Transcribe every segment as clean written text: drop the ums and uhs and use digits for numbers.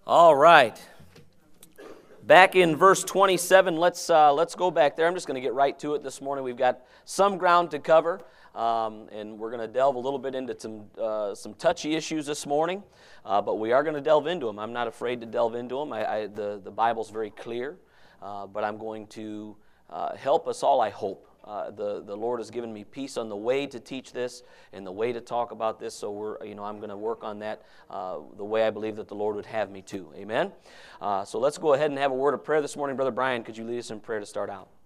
All right. Back in verse 27, let's go back there. I'm just going to get right to it this morning. We've got some ground to cover, and we're going to delve a little bit into some touchy issues this morning, but we are going to delve into them. I'm not afraid to delve into them. The Bible's very clear, but I'm going to help us all, I hope. The Lord has given me peace on the way to teach this and the way to talk about this, so I'm going to work on that the way I believe that the Lord would have me to. Amen? So let's go ahead and have a word of prayer this morning. Brother Brian, could you lead us in prayer to start out?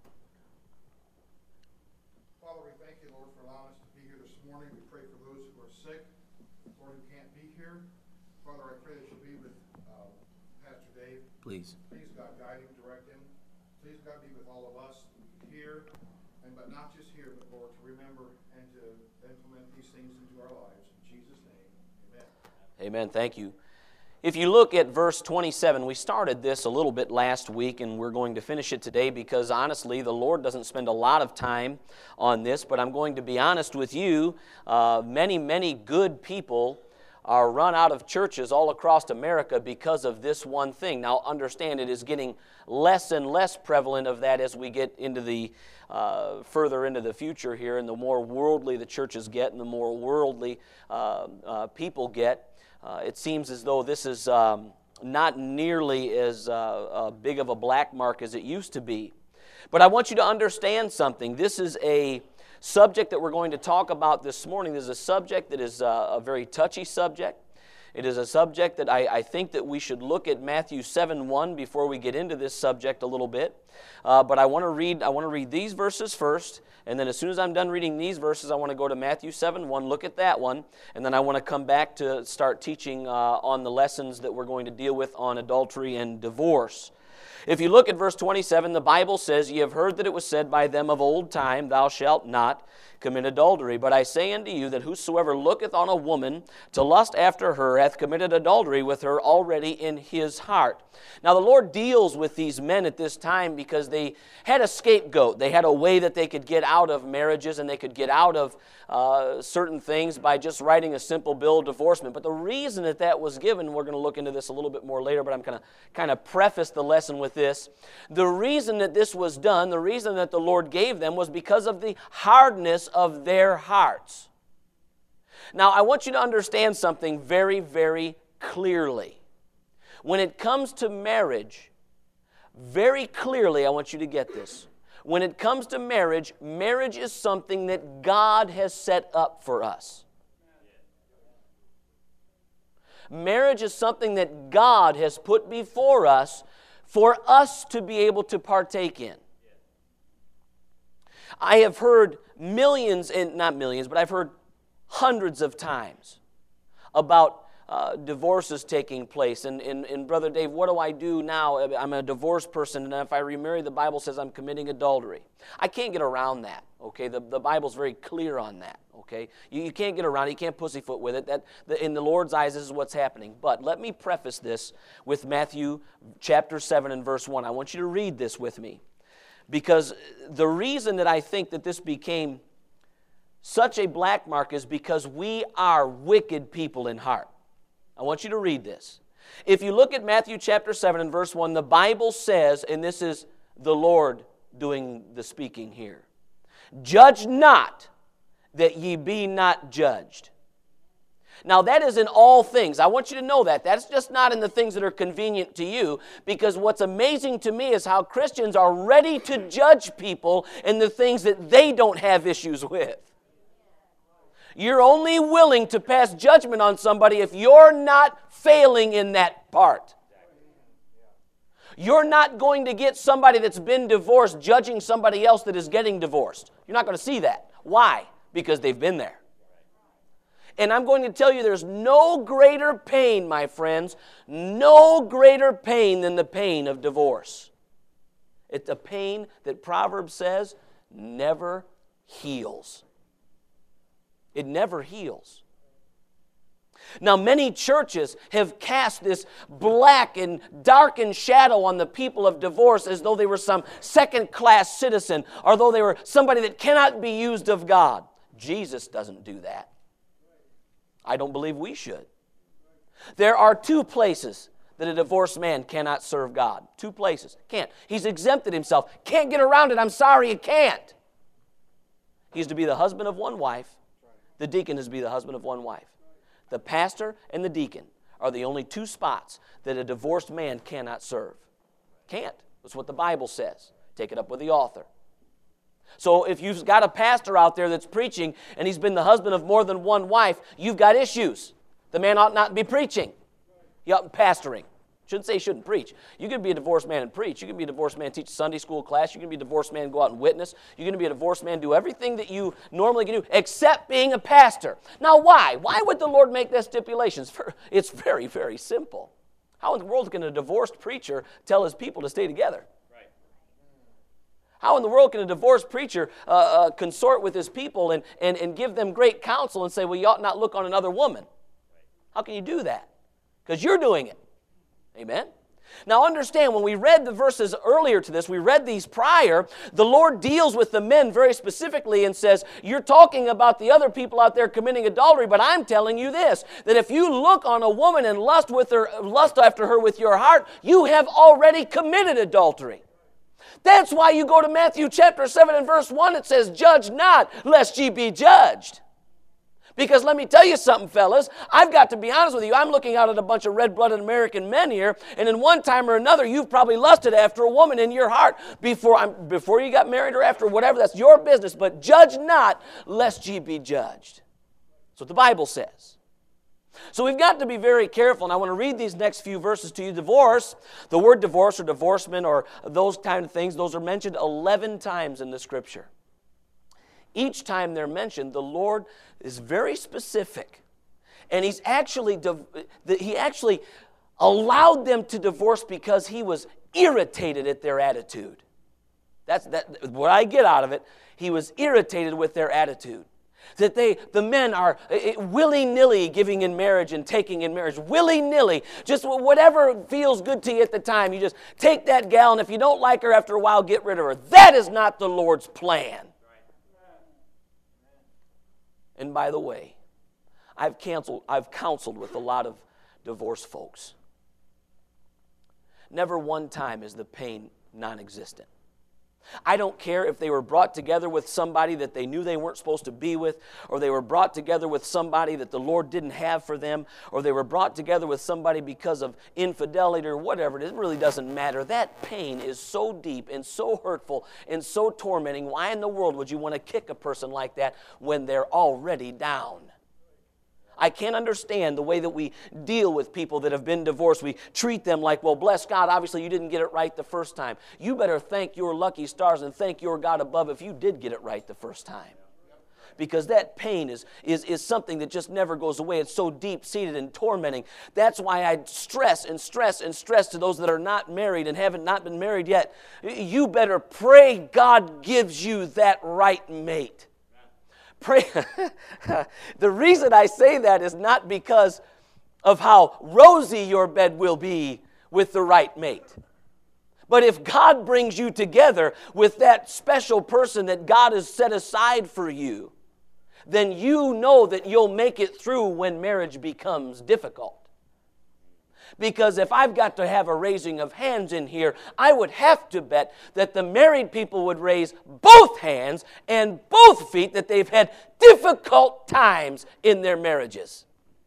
Father, we thank you, Lord, for allowing us to be here this morning. We pray for those who are sick, Lord, who can't be here. Father, I pray that you'll be with Pastor Dave. Please. Please, God, guide him, direct him. Please, God, be with all of us here. But not just here, but Lord, to remember and to implement these things into our lives. In Jesus' name, amen. Amen. Thank you. If you look at verse 27, we started this a little bit last week, and we're going to finish it today because, honestly, the Lord doesn't spend a lot of time on this, but I'm going to be honest with you. Many good people are run out of churches all across America because of this one thing. Now, understand, it is getting less and less prevalent of that as we get into the further into the future here, and the more worldly the churches get and the more worldly people get, it seems as though this is not nearly as big of a black mark as it used to be. But I want you to understand something. This is a subject that we're going to talk about this morning. This is a subject that is a very touchy subject. It is a subject that I think that we should look at Matthew 7:1 before we get into this subject a little bit. But I want to read these verses first, and then as soon as I'm done reading these verses, I want to go to Matthew 7:1, look at that one, and then I want to come back to start teaching on the lessons that we're going to deal with on adultery and divorce. If you look at verse 27, the Bible says, "Ye have heard that it was said by them of old time, Thou shalt not commit adultery. But I say unto you that whosoever looketh on a woman to lust after her hath committed adultery with her already in his heart." Now the Lord deals with these men at this time because they had a scapegoat. They had a way that they could get out of marriages and they could get out of certain things by just writing a simple bill of divorcement. But the reason that was given, we're going to look into this a little bit more later, but I'm going to kind of preface the lesson with this. The reason that this was done, the reason that the Lord gave them was because of the hardness of their hearts. Now, I want you to understand something very, very clearly. When it comes to marriage, very clearly I want you to get this. When it comes to marriage, marriage is something that God has set up for us. Marriage is something that God has put before us for us to be able to partake in. I have heard millions, and not millions, but I've heard hundreds of times about divorces taking place. And Brother Dave, what do I do now? I'm a divorced person, and if I remarry, the Bible says I'm committing adultery. I can't get around that, okay? The Bible's very clear on that, okay? You can't get around it. You can't pussyfoot with it. In the Lord's eyes, this is what's happening. But let me preface this with Matthew chapter 7 and verse 1. I want you to read this with me. Because the reason that I think that this became such a black mark is because we are wicked people in heart. I want you to read this. If you look at Matthew chapter 7 and verse 1, the Bible says, and this is the Lord doing the speaking here, "Judge not, that ye be not judged." Now that is in all things. I want you to know that. That's just not in the things that are convenient to you, because what's amazing to me is how Christians are ready to judge people in the things that they don't have issues with. You're only willing to pass judgment on somebody if you're not failing in that part. You're not going to get somebody that's been divorced judging somebody else that is getting divorced. You're not going to see that. Why? Because they've been there. And I'm going to tell you there's no greater pain, my friends, no greater pain than the pain of divorce. It's a pain that Proverbs says never heals. It never heals. Now, many churches have cast this black and darkened shadow on the people of divorce as though they were some second-class citizen, or though they were somebody that cannot be used of God. Jesus doesn't do that. I don't believe we should. There are two places that a divorced man cannot serve God. 2 places. Can't. He's exempted himself. Can't get around it. I'm sorry, he can't. He's to be the husband of one wife. The deacon is to be the husband of one wife. The pastor and the deacon are the only 2 spots that a divorced man cannot serve. Can't. That's what the Bible says. Take it up with the author. So if you've got a pastor out there that's preaching and he's been the husband of more than one wife, you've got issues. The man ought not be preaching. He ought to be pastoring. Shouldn't say he shouldn't preach. You can be a divorced man and preach. You can be a divorced man and teach a Sunday school class. You can be a divorced man and go out and witness. You can be a divorced man and do everything that you normally can do except being a pastor. Now why? Why would the Lord make that stipulation? It's very, very simple. How in the world can a divorced preacher tell his people to stay together? How in the world can a divorced preacher consort with his people and give them great counsel and say, well, you ought not look on another woman? How can you do that? Because you're doing it. Amen? Now understand, when we read the verses earlier to this, we read these prior, the Lord deals with the men very specifically and says, you're talking about the other people out there committing adultery, but I'm telling you this, that if you look on a woman and lust after her with your heart, you have already committed adultery. That's why you go to Matthew chapter 7 and verse 1, it says, judge not, lest ye be judged. Because let me tell you something, fellas, I've got to be honest with you, I'm looking out at a bunch of red-blooded American men here, and in one time or another, you've probably lusted after a woman in your heart before you got married or after, whatever, that's your business, but judge not, lest ye be judged. That's what the Bible says. So we've got to be very careful, and I want to read these next few verses to you. Divorce, the word divorce or divorcement or those kind of things, those are mentioned 11 times in the Scripture. Each time they're mentioned, the Lord is very specific. And he actually allowed them to divorce because he was irritated at their attitude. That's what I get out of it. He was irritated with their attitude. That the men are willy-nilly giving in marriage and taking in marriage. Willy-nilly. Just whatever feels good to you at the time. You just take that gal, and if you don't like her after a while, get rid of her. That is not the Lord's plan. And by the way, I've counseled with a lot of divorced folks. Never one time is the pain non-existent. I don't care if they were brought together with somebody that they knew they weren't supposed to be with, or they were brought together with somebody that the Lord didn't have for them, or they were brought together with somebody because of infidelity or whatever. It really doesn't matter. That pain is so deep and so hurtful and so tormenting. Why in the world would you want to kick a person like that when they're already down? I can't understand the way that we deal with people that have been divorced. We treat them like, well, bless God, obviously you didn't get it right the first time. You better thank your lucky stars and thank your God above if you did get it right the first time. Because that pain is something that just never goes away. It's so deep-seated and tormenting. That's why I stress and stress and stress to those that are not married and haven't not been married yet. You better pray God gives you that right mate. Pray. The reason I say that is not because of how rosy your bed will be with the right mate. But if God brings you together with that special person that God has set aside for you, then you know that you'll make it through when marriage becomes difficult. Because if I've got to have a raising of hands in here, I would have to bet that the married people would raise both hands and both feet that they've had difficult times in their marriages.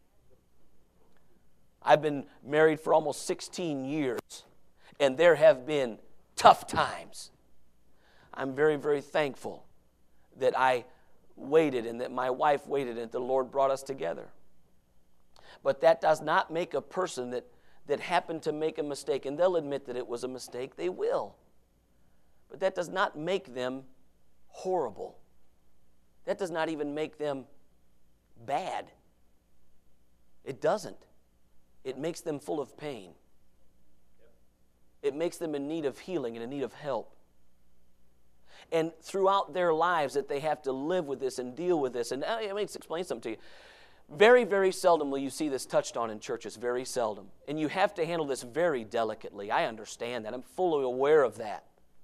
I've been married for almost 16 years, and there have been tough times. I'm very, very thankful that I waited and that my wife waited and that the Lord brought us together. But that does not make a person that happened to make a mistake, and they'll admit that it was a mistake, they will. But that does not make them horrible. That does not even make them bad. It doesn't. It makes them full of pain. It makes them in need of healing and in need of help. And throughout their lives that they have to live with this and deal with this, and let me explain something to you. Very, very seldom will you see this touched on in churches, very seldom. And you have to handle this very delicately. I understand that. I'm fully aware of that.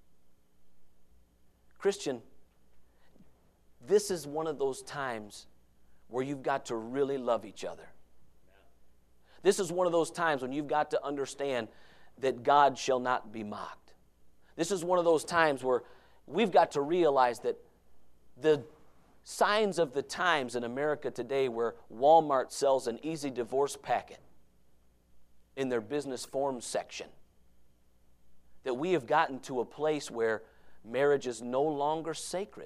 Christian, this is one of those times where you've got to really love each other. This is one of those times when you've got to understand that God shall not be mocked. This is one of those times where we've got to realize that the signs of the times in America today, where Walmart sells an easy divorce packet in their business forms section, that we have gotten to a place where marriage is no longer sacred.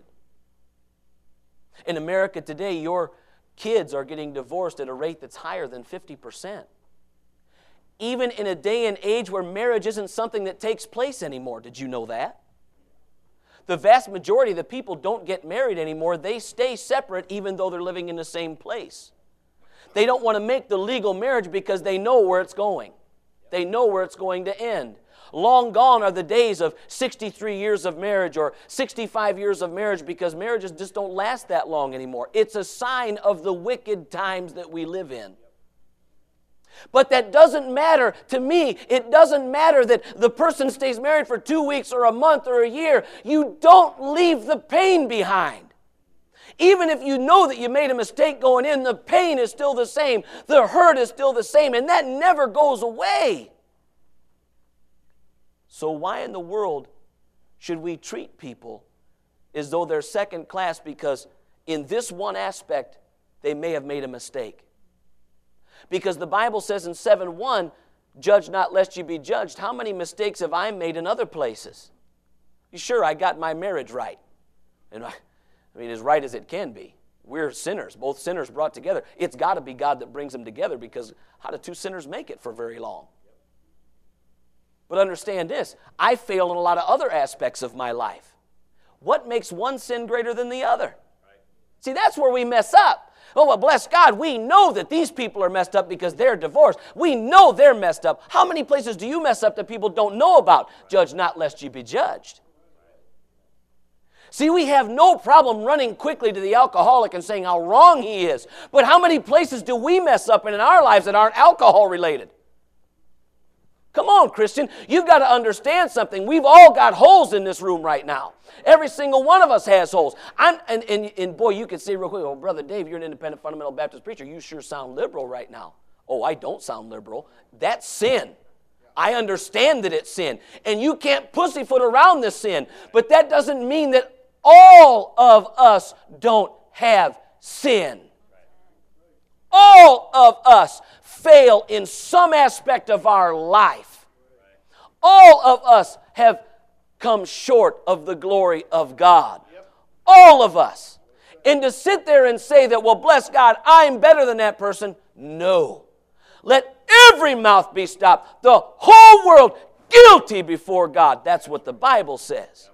In America today, your kids are getting divorced at a rate that's higher than 50%. Even in a day and age where marriage isn't something that takes place anymore. Did you know that? The vast majority of the people don't get married anymore. They stay separate even though they're living in the same place. They don't want to make the legal marriage because they know where it's going. They know where it's going to end. Long gone are the days of 63 years of marriage or 65 years of marriage, because marriages just don't last that long anymore. It's a sign of the wicked times that we live in. But that doesn't matter to me. It doesn't matter that the person stays married for 2 weeks or a month or a year. You don't leave the pain behind. Even if you know that you made a mistake going in, the pain is still the same. The hurt is still the same, and that never goes away. So why in the world should we treat people as though they're second class because in this one aspect they may have made a mistake? Because the Bible says in 7:1, judge not lest you be judged. How many mistakes have I made in other places? Sure, I got my marriage right. And I mean, as right as it can be. We're sinners, both sinners brought together. It's got to be God that brings them together, because how do two sinners make it for very long? But understand this, I fail in a lot of other aspects of my life. What makes one sin greater than the other? See, that's where we mess up. Oh, well, bless God, we know that these people are messed up because they're divorced. We know they're messed up. How many places do you mess up that people don't know about? Judge not lest you be judged. See, we have no problem running quickly to the alcoholic and saying how wrong he is. But how many places do we mess up in our lives that aren't alcohol related? Come on, Christian. You've got to understand something. We've all got holes in this room right now. Every single one of us has holes. And boy, you could say real quick, oh, Brother Dave, you're an independent fundamental Baptist preacher. You sure sound liberal right now. Oh, I don't sound liberal. That's sin. I understand that it's sin. And you can't pussyfoot around this sin. But that doesn't mean that all of us don't have sin. All of us fail in some aspect of our life. All of us have come short of the glory of God. All of us. And to sit there and say that, well, bless God, I'm better than that person. No. Let every mouth be stopped. The whole world guilty before God. That's what the Bible says.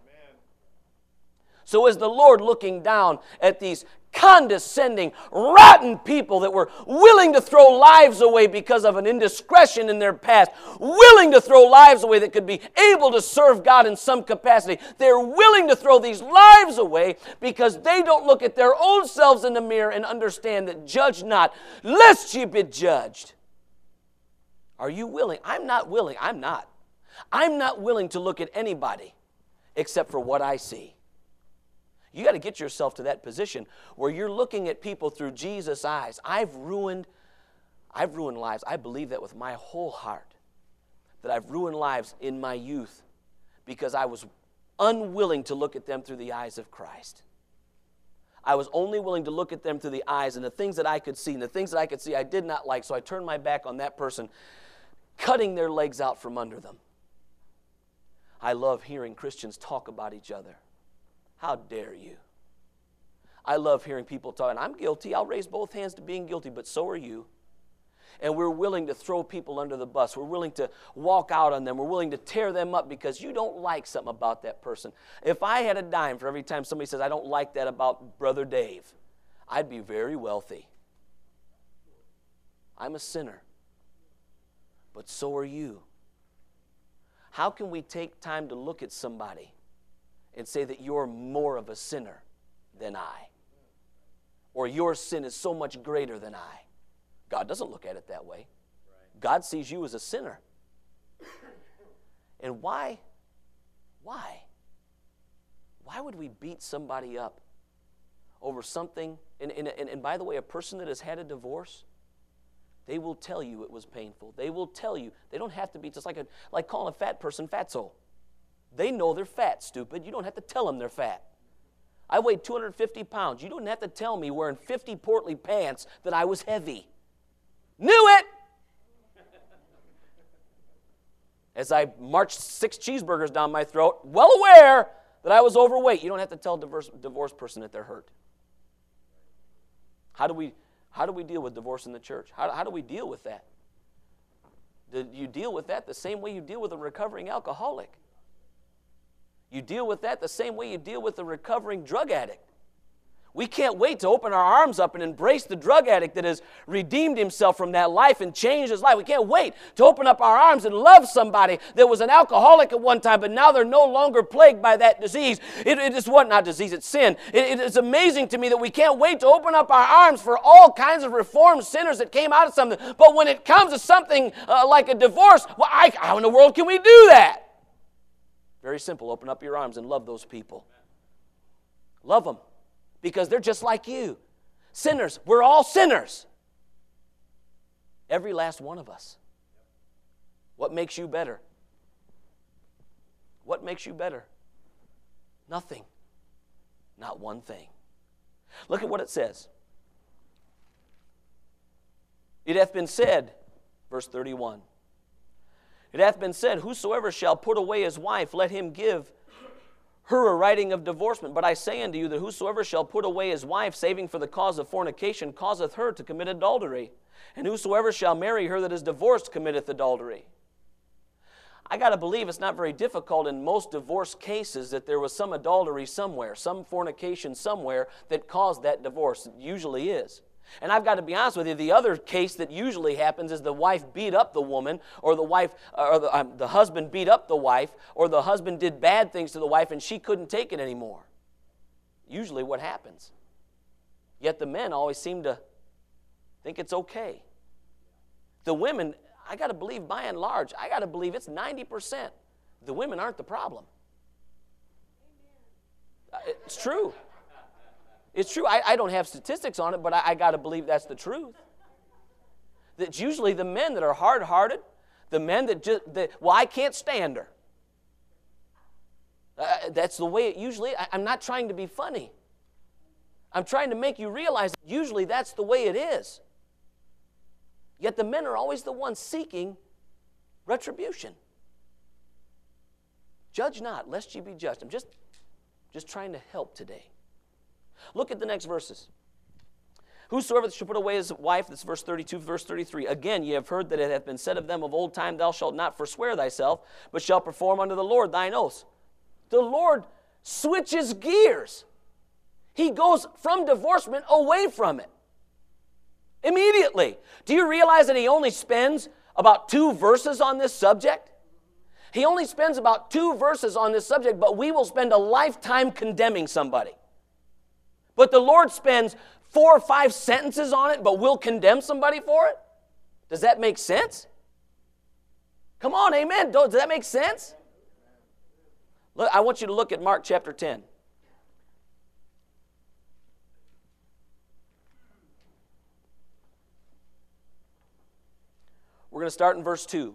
So is the Lord looking down at these condescending, rotten people that were willing to throw lives away because of an indiscretion in their past, willing to throw lives away that could be able to serve God in some capacity. They're willing to throw these lives away because they don't look at their own selves in the mirror and understand that judge not, lest ye be judged. Are you willing? I'm not willing. I'm not willing to look at anybody except for what I see. You got to get yourself to that position where you're looking at people through Jesus' eyes. I've ruined lives. I believe that with my whole heart, that I've ruined lives in my youth because I was unwilling to look at them through the eyes of Christ. I was only willing to look at them through the eyes and the things that I could see, and the things that I could see I did not like, so I turned my back on that person, cutting their legs out from under them. I love hearing Christians talk about each other. How dare you? I love hearing people talk, and I'm guilty. I'll raise both hands to being guilty, but so are you. And we're willing to throw people under the bus. We're willing to walk out on them. We're willing to tear them up because you don't like something about that person. If I had a dime for every time somebody says, I don't like that about Brother Dave, I'd be very wealthy. I'm a sinner, but so are you. How can we take time to look at somebody and say that you're more of a sinner than I? Or your sin is so much greater than I? God doesn't look at it that way. God sees you as a sinner. And why? Why would we beat somebody up over something? And by the way, a person that has had a divorce, They will tell you it was painful. They will tell you. They don't have to be just like calling a fat person fatso. They know they're fat, stupid. You don't have to tell them they're fat. I weighed 250 pounds. You don't have to tell me wearing 50 portly pants that I was heavy. Knew it! As I marched 6 cheeseburgers down my throat, well aware that I was overweight. You don't have to tell a divorced person that they're hurt. How do we deal with divorce in the church? How do we deal with that? Do you deal with that the same way you deal with a recovering alcoholic? You deal with that the same way you deal with a recovering drug addict. We can't wait to open our arms up and embrace the drug addict that has redeemed himself from that life and changed his life. We can't wait to open up our arms and love somebody that was an alcoholic at one time, but now they're no longer plagued by that disease. It is what? Not disease, it's sin. It is amazing to me that we can't wait to open up our arms for all kinds of reformed sinners that came out of something. But when it comes to something like a divorce, well, how in the world can we do that? Very simple. Open up your arms and love those people. Love them. Because they're just like you. Sinners. We're all sinners. Every last one of us. What makes you better? What makes you better? Nothing. Not one thing. Look at what it says. It hath been said, verse 31. It hath been said, whosoever shall put away his wife, let him give her a writing of divorcement. But I say unto you that whosoever shall put away his wife, saving for the cause of fornication, causeth her to commit adultery. And whosoever shall marry her that is divorced committeth adultery. I got to believe it's not very difficult in most divorce cases that there was some adultery somewhere, some fornication somewhere that caused that divorce. It usually is. And I've got to be honest with you, the other case that usually happens is the wife beat up the woman, or the husband beat up the wife, or the husband did bad things to the wife and she couldn't take it anymore. Usually what happens. Yet the men always seem to think it's okay. The women, I got to believe by and large, I got to believe it's 90%. The women aren't the problem. It's true. It's true. I don't have statistics on it, but I got to believe that's the truth. That's usually the men that are hard-hearted, the men that I can't stand her. That's the way it usually, I'm not trying to be funny. I'm trying to make you realize that usually that's the way it is. Yet the men are always the ones seeking retribution. Judge not, lest ye be judged. I'm just trying to help today. Look at the next verses. Whosoever shall put away his wife, that's verse 32, verse 33. Again, ye have heard that it hath been said of them of old time, thou shalt not forswear thyself, but shalt perform unto the Lord thine oaths. The Lord switches gears. He goes from divorcement away from it. Immediately. Do you realize that he only spends about 2 verses on this subject? He only spends about 2 verses on this subject, but we will spend a lifetime condemning somebody. But the Lord spends 4 or 5 sentences on it, but we'll condemn somebody for it? Does that make sense? Come on, amen. Does that make sense? Look, I want you to look at Mark chapter 10. We're going to start in verse 2.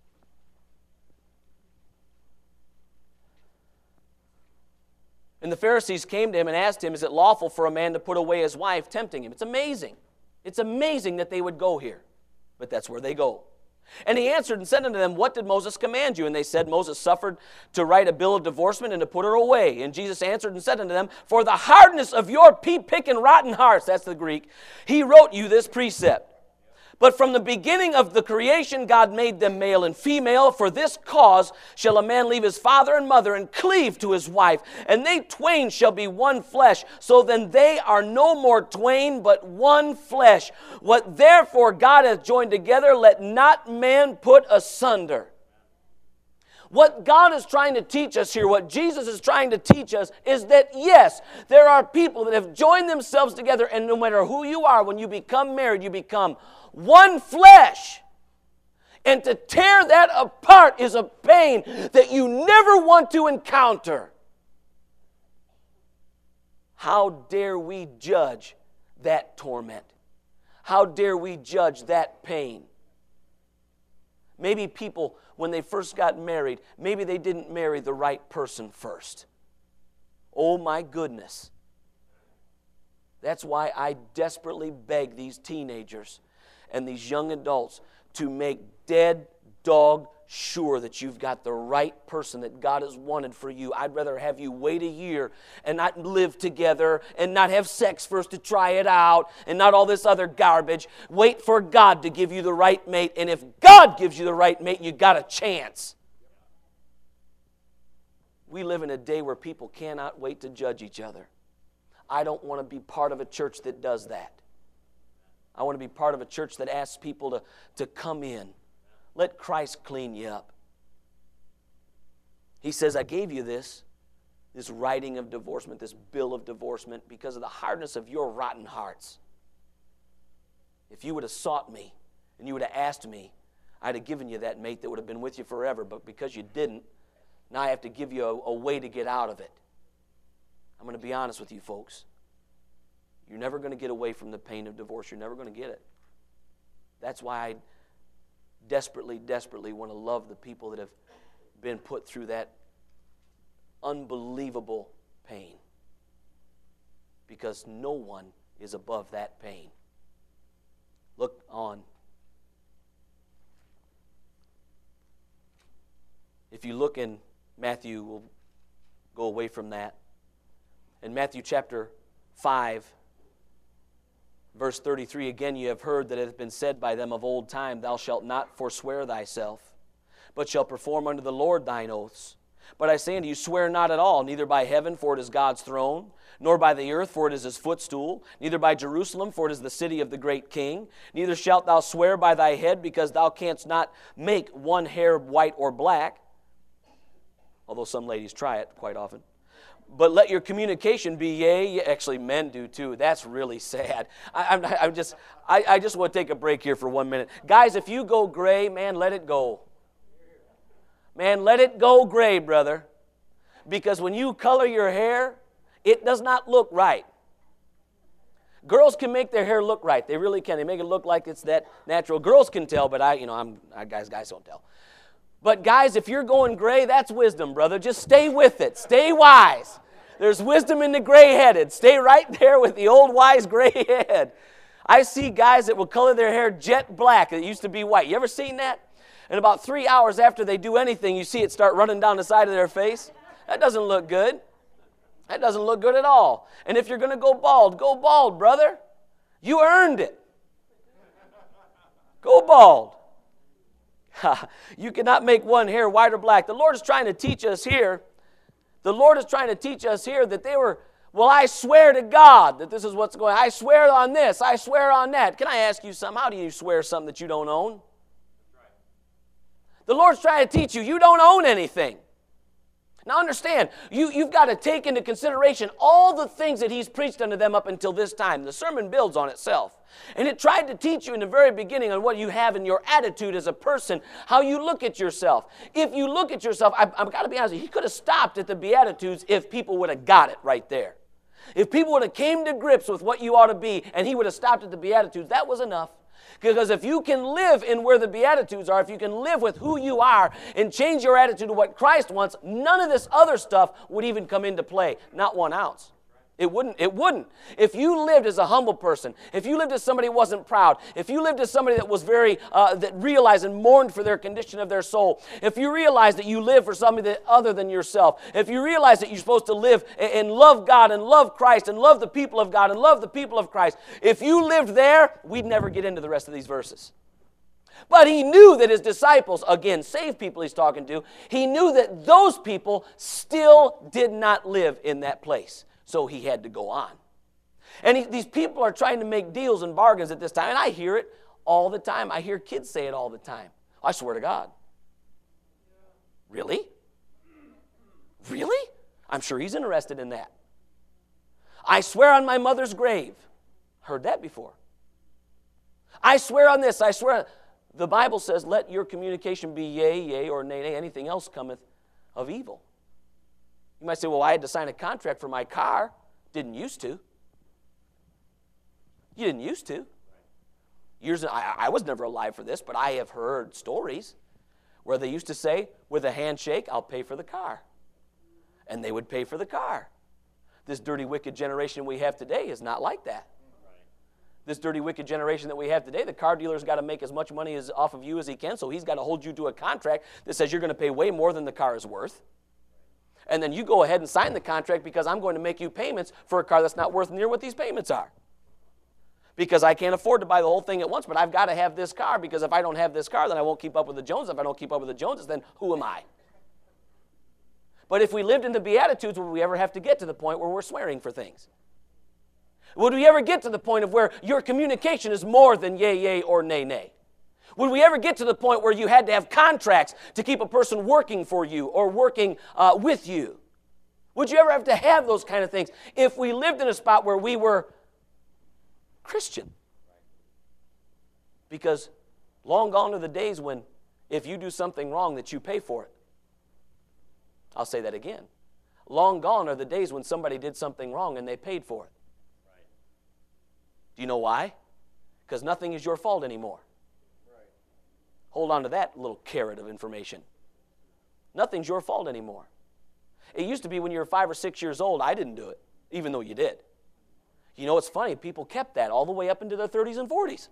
And the Pharisees came to him and asked him, is it lawful for a man to put away his wife, tempting him? It's amazing. It's amazing that they would go here. But that's where they go. And he answered and said unto them, what did Moses command you? And they said, Moses suffered to write a bill of divorcement and to put her away. And Jesus answered and said unto them, for the hardness of your pea-picking rotten hearts, that's the Greek, he wrote you this precept. But from the beginning of the creation, God made them male and female. For this cause shall a man leave his father and mother and cleave to his wife, and they twain shall be one flesh. So then they are no more twain, but one flesh. What therefore God hath joined together, let not man put asunder. What God is trying to teach us here, what Jesus is trying to teach us, is that yes, there are people that have joined themselves together, and no matter who you are, when you become married, you become one flesh. And to tear that apart is a pain that you never want to encounter. How dare we judge that torment? How dare we judge that pain? Maybe people, when they first got married, maybe they didn't marry the right person first. Oh my goodness. That's why I desperately beg these teenagers and these young adults to make dead dog sure that you've got the right person that God has wanted for you. I'd rather have you wait a year and not live together and not have sex first to try it out and not all this other garbage. Wait for God to give you the right mate, and if God gives you the right mate, you got a chance. We live in a day where people cannot wait to judge each other. I don't want to be part of a church that does that. I want to be part of a church that asks people to come in. Let Christ clean you up. He says, I gave you this writing of divorcement, this bill of divorcement, because of the hardness of your rotten hearts. If you would have sought me and you would have asked me, I'd have given you that mate that would have been with you forever, but because you didn't, now I have to give you a way to get out of it. I'm going to be honest with you folks. You're never going to get away from the pain of divorce. You're never going to get it. That's why I desperately, desperately want to love the people that have been put through that unbelievable pain. Because no one is above that pain. Look on. If you look in Matthew, we'll go away from that. In Matthew chapter 5, verse 33, again, you have heard that it hath been said by them of old time, thou shalt not forswear thyself, but shalt perform unto the Lord thine oaths. But I say unto you, swear not at all, neither by heaven, for it is God's throne, nor by the earth, for it is his footstool, neither by Jerusalem, for it is the city of the great king. Neither shalt thou swear by thy head, because thou canst not make one hair white or black, although some ladies try it quite often. But let your communication be yea. Actually, men do too. That's really sad. I just want to take a break here for 1 minute. Guys, if you go gray, man, let it go. Man, let it go gray, brother. Because when you color your hair, it does not look right. Girls can make their hair look right. They really can. They make it look like it's that natural. Girls can tell, but guys don't tell. But guys, if you're going gray, that's wisdom, brother. Just stay with it. Stay wise. There's wisdom in the gray-headed. Stay right there with the old wise gray head. I see guys that will color their hair jet black. It used to be white. You ever seen that? And about 3 hours after they do anything, you see it start running down the side of their face. That doesn't look good. That doesn't look good at all. And if you're going to go bald, brother. You earned it. Go bald. You cannot make one hair white or black. The Lord is trying to teach us here. The Lord is trying to teach us here that they were, well, I swear to God that this is what's going on. I swear on this. I swear on that. Can I ask you something? How do you swear something that you don't own? The Lord's trying to teach you, you don't own anything. Now understand, you've got to take into consideration all the things that he's preached unto them up until this time. The sermon builds on itself. And it tried to teach you in the very beginning on what you have in your attitude as a person, how you look at yourself. If you look at yourself, I've got to be honest with you, he could have stopped at the Beatitudes if people would have got it right there. If people would have came to grips with what you ought to be and he would have stopped at the Beatitudes, that was enough. Because if you can live in where the Beatitudes are, if you can live with who you are and change your attitude to what Christ wants, none of this other stuff would even come into play. Not 1 ounce. It wouldn't. If you lived as a humble person, if you lived as somebody who wasn't proud, if you lived as somebody that was very, that realized and mourned for their condition of their soul, if you realized that you live for somebody other than yourself, if you realize that you're supposed to live and love God and love Christ and love the people of God and love the people of Christ, if you lived there, we'd never get into the rest of these verses. But he knew that his disciples, again, saved people he's talking to, he knew that those people still did not live in that place. So he had to go on. And these people are trying to make deals and bargains at this time. And I hear it all the time. I hear kids say it all the time. I swear to God. Really? Really? I'm sure he's interested in that. I swear on my mother's grave. Heard that before. I swear on this. I swear. The Bible says, let your communication be yea, yea, or nay, nay. Anything else cometh of evil. You might say, well, I had to sign a contract for my car. Didn't used to. You didn't used to. I was never alive for this, but I have heard stories where they used to say, with a handshake, I'll pay for the car. And they would pay for the car. This dirty, wicked generation we have today is not like that. This dirty, wicked generation that we have today, the car dealer's got to make as much money off of you as he can, so he's got to hold you to a contract that says you're going to pay way more than the car is worth. And then you go ahead and sign the contract because I'm going to make you payments for a car that's not worth near what these payments are. Because I can't afford to buy the whole thing at once, but I've got to have this car, because if I don't have this car, then I won't keep up with the Joneses. If I don't keep up with the Joneses, then who am I? But if we lived in the Beatitudes, would we ever have to get to the point where we're swearing for things? Would we ever get to the point of where your communication is more than yay, yay, or nay, nay? Would we ever get to the point where you had to have contracts to keep a person working for you or working with you? Would you ever have to have those kind of things if we lived in a spot where we were Christian? Because long gone are the days when if you do something wrong that you pay for it. I'll say that again. Long gone are the days when somebody did something wrong and they paid for it. Do you know why? Because nothing is your fault anymore. Hold on to that little carrot of information. Nothing's your fault anymore. It used to be when you were 5 or 6 years old, I didn't do it, even though you did. You know, it's funny, people kept that all the way up into their 30s and 40s.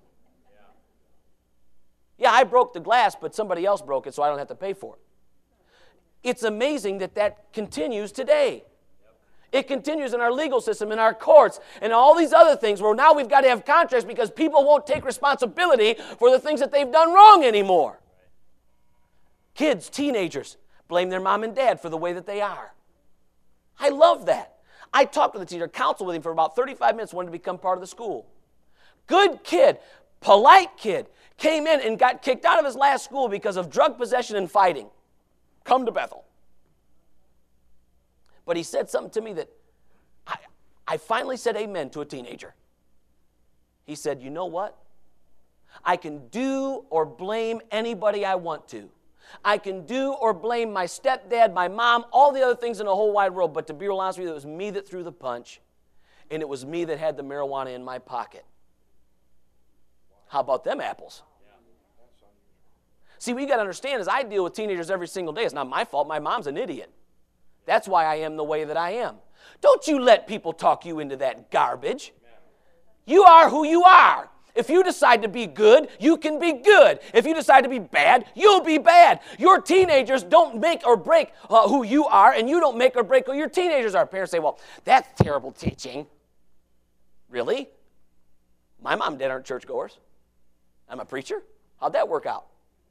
Yeah, I broke the glass, but somebody else broke it, so I don't have to pay for it. It's amazing that that continues today. It continues in our legal system, in our courts, and all these other things where now we've got to have contracts because people won't take responsibility for the things that they've done wrong anymore. Kids, teenagers, blame their mom and dad for the way that they are. I love that. I talked with the teacher, counseled with him for about 35 minutes, wanted to become part of the school. Good kid, polite kid, came in and got kicked out of his last school because of drug possession and fighting. Come to Bethel. But he said something to me that I finally said amen to a teenager. He said, you know what? I can do or blame anybody I want to. I can do or blame my stepdad, my mom, all the other things in the whole wide world. But to be real honest with you, it was me that threw the punch, and it was me that had the marijuana in my pocket. How about them apples? See, what you got to understand is I deal with teenagers every single day. It's not my fault. My mom's an idiot. That's why I am the way that I am. Don't you let people talk you into that garbage. You are who you are. If you decide to be good, you can be good. If you decide to be bad, you'll be bad. Your teenagers don't make or break who you are, and you don't make or break who your teenagers are. Parents say, well, that's terrible teaching. Really? My mom and dad aren't churchgoers. I'm a preacher. How'd that work out?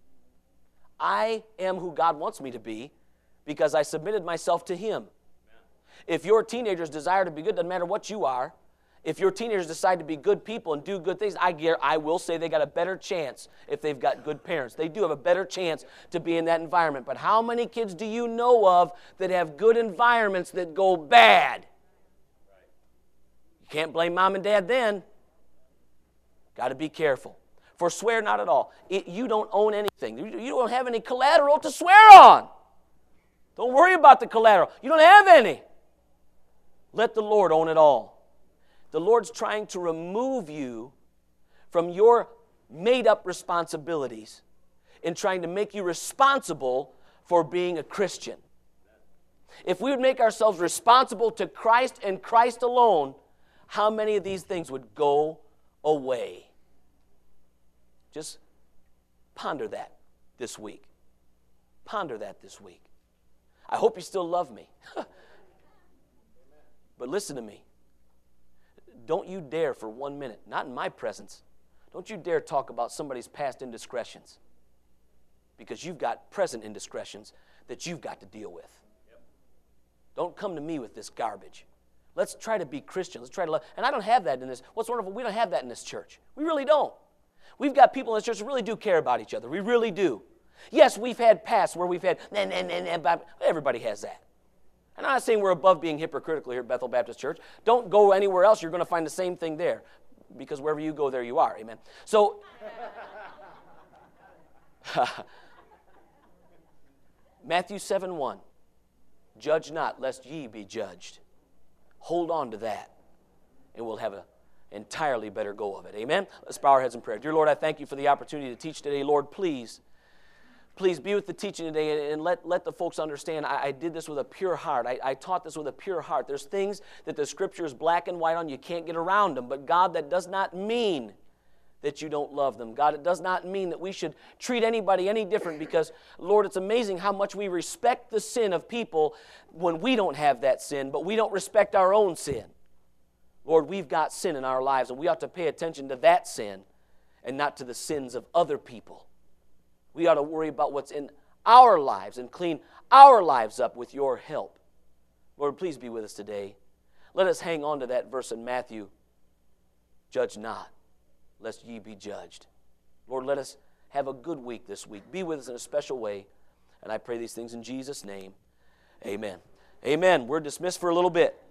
I am who God wants me to be because I submitted myself to Him. If your teenagers desire to be good, doesn't matter what you are, if your teenagers decide to be good people and do good things, I will say they got a better chance if they've got good parents. They do have a better chance to be in that environment. But how many kids do you know of that have good environments that go bad? You can't blame mom and dad then. Got to be careful. For swear not at all. You don't own anything. You don't have any collateral to swear on. Don't worry about the collateral. You don't have any. Let the Lord own it all. The Lord's trying to remove you from your made-up responsibilities and trying to make you responsible for being a Christian. If we would make ourselves responsible to Christ and Christ alone, how many of these things would go away? Just ponder that this week. Ponder that this week. I hope you still love me. But listen to me. Don't you dare for 1 minute, not in my presence, don't you dare talk about somebody's past indiscretions. Because you've got present indiscretions that you've got to deal with. Don't come to me with this garbage. Let's try to be Christian. Let's try to love. And I don't have that in this. What's wonderful, we don't have that in this church. We really don't. We've got people in this church who really do care about each other. We really do. Yes, we've had pasts where we've had, everybody has that. And I'm not saying we're above being hypocritical here at Bethel Baptist Church. Don't go anywhere else. You're going to find the same thing there. Because wherever you go, there you are. Amen. So, Matthew 7:1. Judge not, lest ye be judged. Hold on to that. And we'll have entirely better go of it. Amen? Let's bow our heads in prayer. Dear Lord, I thank you for the opportunity to teach today. Lord, please be with the teaching today and let the folks understand I did this with a pure heart. I taught this with a pure heart. There's things that the Scripture is black and white on. You can't get around them. But God, that does not mean that you don't love them. God, it does not mean that we should treat anybody any different because, Lord, it's amazing how much we respect the sin of people when we don't have that sin, but we don't respect our own sin. Lord, we've got sin in our lives, and we ought to pay attention to that sin and not to the sins of other people. We ought to worry about what's in our lives and clean our lives up with your help. Lord, please be with us today. Let us hang on to that verse in Matthew. Judge not, lest ye be judged. Lord, let us have a good week this week. Be with us in a special way. And I pray these things in Jesus' name. Amen. Amen. We're dismissed for a little bit.